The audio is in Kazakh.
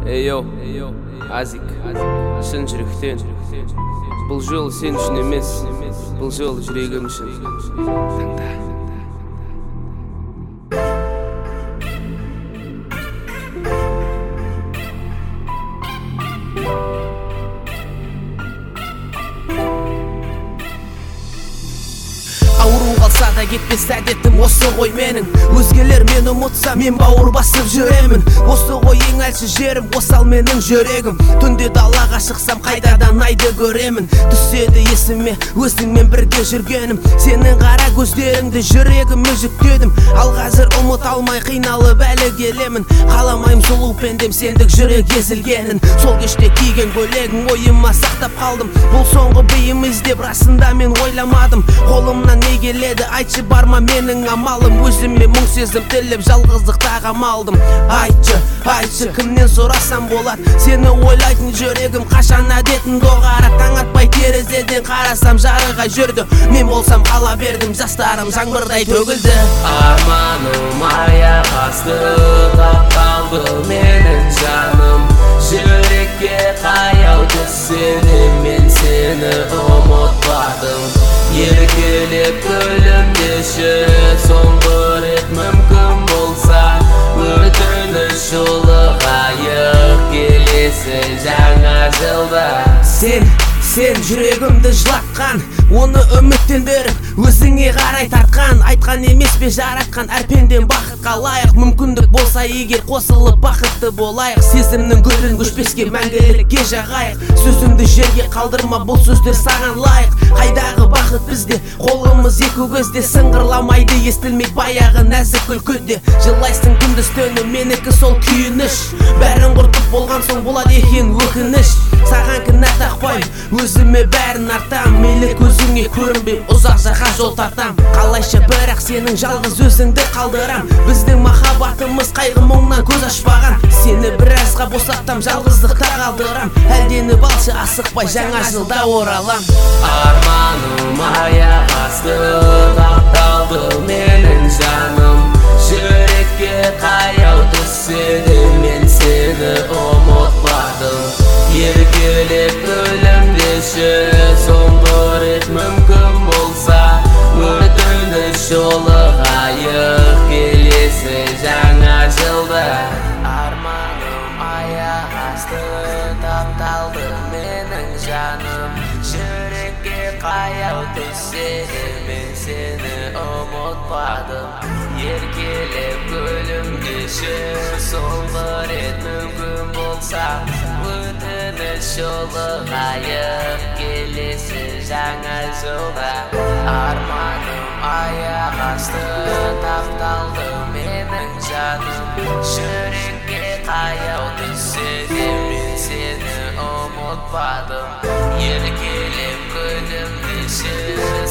Эйо, Азик, шын жүректен. Бұл жол сен үшін емес, бұл жол жүрегім үшін. Тыңда. Ауру қалса да кетпес әдетім осы ғой менің. Өзгелер мені ұмытса, мен бауыр басып жүремін. Осы ғой ең әлсіз жерім, осал менің жүрегім. Түнде далаға шықсам қайтадан айды көремін. Түседі есіме өзіңмен бірге жүргенім. Сенің қара көздеріңді жүрегіме жүктедім. Ал қазір ұмыт алмай қиналып әлі келемін. Қаламайым сұлу пендем сендік жүрек езілгенін. Сол кеште киген көйлегің ойыма сақтап қалдым. Бұл соңғы бейім іздеп расында мен ойламадым. Қолымнан не келеді айтшы, бар ма менің амалым? Өзіме мұң сезім тіліп жалғыздықта қамалдым. Айтшы, кімнен сұрасам болады? Сені ойлайтын жүрегім қашан әдетін доғара. Таң атпай терезеден қарасам жарығы жүрді. Мен болсам қала бердім, жастарым жаңбырдай төгілді. Арманым аяқ асты тапталды менің жаным. Жүрекке қаяу түседі, мен сені ұмытпадым. Еркелеп күлімдеші, соңғы рет мүмкін болса, өтініш жолығайық келесі жаңа жылда. Сен жүрегімді жылатқан, оны үміттендіріп өзіңе қарай тартқан. Айтқан емес пе жаратқан, әр пендем бақытқа лайық. Мүмкіндік болса егер қосылып бақытты болайық. Сезімнің гүлін көшпеске мәңгілікке жағайық. Сөзімді жерге қалдырма, бұл сөздер саған лайық. Қайдағы бақыт бізде, қолымыз екі көзде. Сыңғырламайды естілмей баяғы нәзік күлкіде. Жылайсың күндіз түні, менікі сол күйініш. Бәрін құртып болған соң болады екен өкініш. Саған кінә тақпайым, өзіме бәрін артам. Мейлі көзіңе көрінбей ұзақ жаққа жол тартам. Қалайша бірақ сенің жалғыз өзіңді қалдырам. Біздің махаббатымыз қайғы мұңнан көз ашпаған. Сені біразға босаттам, жалғыздықта қалдырам. Әлденіп алшы асықпай жаңа жылда оралам. Арманым аяқ асты тапталды менің жаным. Жүрекке қаяу түседі, мен сені ұмытпадым. Еркелеп күлімдеші, соңғы рет мүмкін болса, өтініш жолығайық келесі жаңа жылда. Арманым аяқ асты тапталды менің жаным. Жүрекке қаяу түседі, мен сені ұмытпадым. Еркелеп күлімдеші, соңғы рет мүмкін болса, өтініш жолығайық келесі жаңа жылда. Арманым аяқ асты тапталды менің жаным. Жүрекке қаяу түседі, мен сені ұмытпадым. Еркелеп күлімдеші,